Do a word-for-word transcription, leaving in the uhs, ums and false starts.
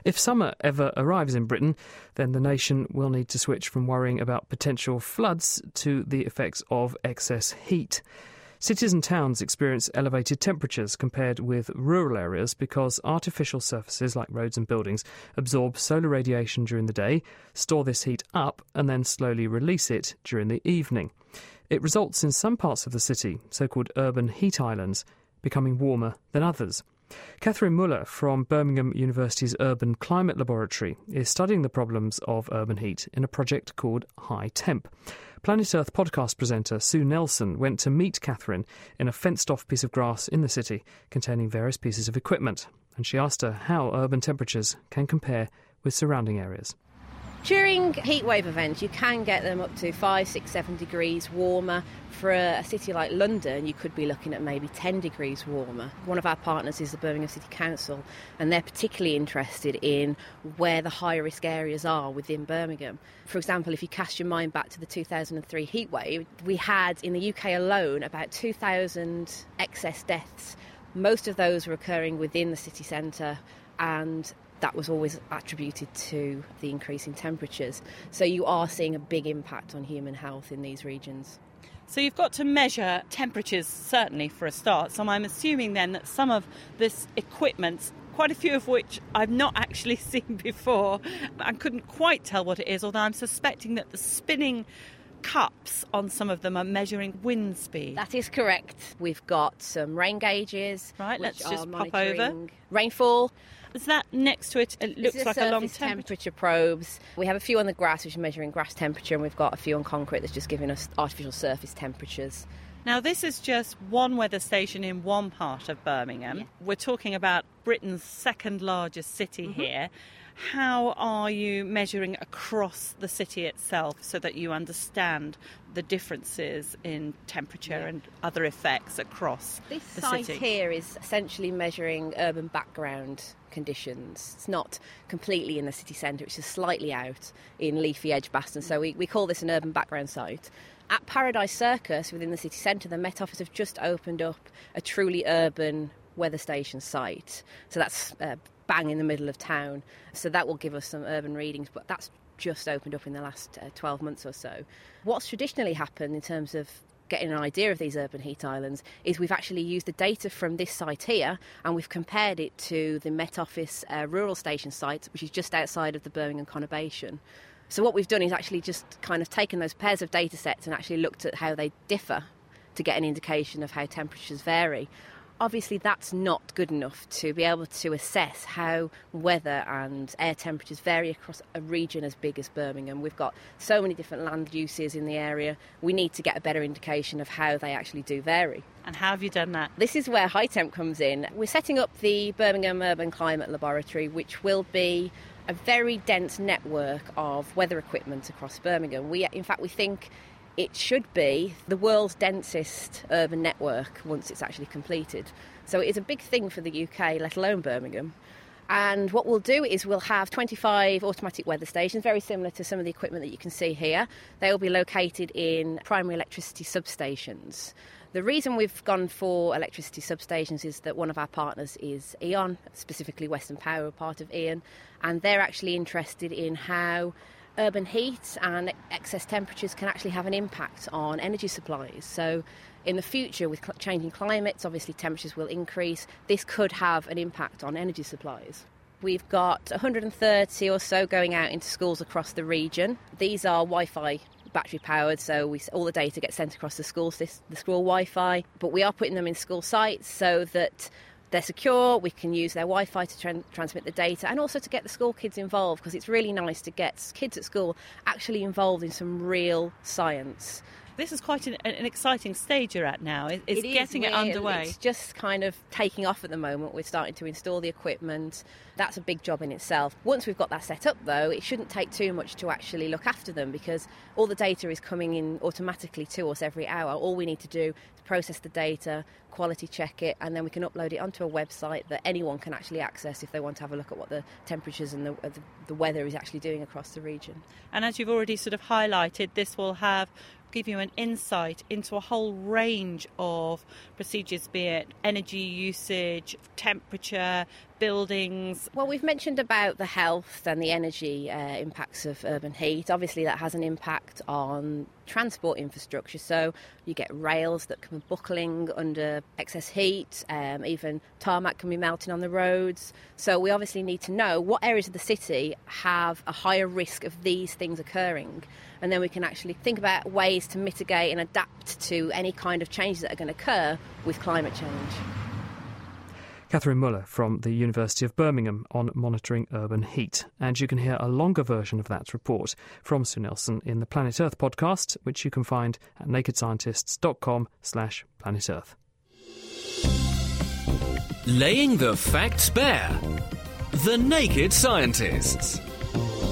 If summer ever arrives in Britain, then the nation will need to switch from worrying about potential floods to the effects of excess heat. Cities and towns experience elevated temperatures compared with rural areas because artificial surfaces like roads and buildings absorb solar radiation during the day, store this heat up and then slowly release it during the evening. It results in some parts of the city, so-called urban heat islands, becoming warmer than others. Catherine Muller from Birmingham University's Urban Climate Laboratory is studying the problems of urban heat in a project called High Temp. Planet Earth podcast presenter Sue Nelson went to meet Catherine in a fenced-off piece of grass in the city containing various pieces of equipment, and she asked her how urban temperatures can compare with surrounding areas. During heatwave events, you can get them up to five, six, seven degrees warmer. For a city like London, you could be looking at maybe ten degrees warmer. One of our partners is the Birmingham City Council, and they're particularly interested in where the high-risk areas are within Birmingham. For example, if you cast your mind back to the two thousand three heatwave, we had in the U K alone about two thousand excess deaths. Most of those were occurring within the city centre, and that was always attributed to the increase in temperatures. So you are seeing a big impact on human health in these regions. So you've got to measure temperatures, certainly, for a start. So I'm assuming then that some of this equipment, quite a few of which I've not actually seen before, I couldn't quite tell what it is, although I'm suspecting that the spinning cups on some of them are measuring wind speed. That is correct. We've got some rain gauges. Right, which let's just are pop over. Rainfall. Is that next to it? It looks This is like a long surface temperature. temperature probes. We have a few on the grass, which are measuring grass temperature, and we've got a few on concrete that's just giving us artificial surface temperatures. Now, this is just one weather station in one part of Birmingham. Yeah. We're talking about Britain's second largest city Mm-hmm. here. How are you measuring across the city itself so that you understand the differences in temperature Yeah. and other effects across This the site city? here is essentially measuring urban background conditions. It's not completely in the city centre, it's just slightly out in leafy Edgbaston, so we, we call this an urban background site. At Paradise Circus within the city centre, the Met Office have just opened up a truly urban weather station site. So that's uh, bang in the middle of town. So that will give us some urban readings, but that's just opened up in the last uh, twelve months or so. What's traditionally happened in terms of getting an idea of these urban heat islands is we've actually used the data from this site here and we've compared it to the Met Office uh, rural station site, which is just outside of the Birmingham conurbation. So what we've done is actually just kind of taken those pairs of data sets and actually looked at how they differ to get an indication of how temperatures vary. Obviously, that's not good enough to be able to assess how weather and air temperatures vary across a region as big as Birmingham. We've got so many different land uses in the area. We need to get a better indication of how they actually do vary. And how have you done that? This is where High Temp comes in. We're setting up the Birmingham Urban Climate Laboratory, which will be a very dense network of weather equipment across Birmingham. We, in fact, we think it should be the world's densest urban network once it's actually completed. So it is a big thing for the U K, let alone Birmingham. And what we'll do is we'll have twenty-five automatic weather stations, very similar to some of the equipment that you can see here. They will be located in primary electricity substations. The reason we've gone for electricity substations is that one of our partners is E.ON, specifically Western Power, part of E.ON, and they're actually interested in how urban heat and excess temperatures can actually have an impact on energy supplies. So in the future, with changing climates, obviously temperatures will increase. This could have an impact on energy supplies. We've got one hundred thirty or so going out into schools across the region. These are Wi-Fi battery powered, so we, all the data gets sent across the school, the school Wi-Fi, but we are putting them in school sites so that they're secure, we can use their Wi-Fi to tra- transmit the data, and also to get the school kids involved, because it's really nice to get kids at school actually involved in some real science. This is quite an, an exciting stage you're at now. It's It getting is, it underway. It's just kind of taking off at the moment. We're starting to install the equipment. That's a big job in itself. Once we've got that set up, though, it shouldn't take too much to actually look after them, because all the data is coming in automatically to us every hour. All we need to do is process the data, quality check it, and then we can upload it onto a website that anyone can actually access if they want to have a look at what the temperatures and the, uh, the, the weather is actually doing across the region. And as you've already sort of highlighted, this will have give you an insight into a whole range of procedures, be it energy usage, temperature, buildings? Well, we've mentioned about the health and the energy uh, impacts of urban heat. Obviously, that has an impact on transport infrastructure. So you get rails that can be buckling under excess heat, um, even tarmac can be melting on the roads. So we obviously need to know what areas of the city have a higher risk of these things occurring. And then we can actually think about ways to mitigate and adapt to any kind of changes that are going to occur with climate change. Catherine Muller from the University of Birmingham on monitoring urban heat. And you can hear a longer version of that report from Sue Nelson in the Planet Earth podcast, which you can find at nakedscientists.com slash Planet Earth. Laying the facts bare. The Naked Scientists.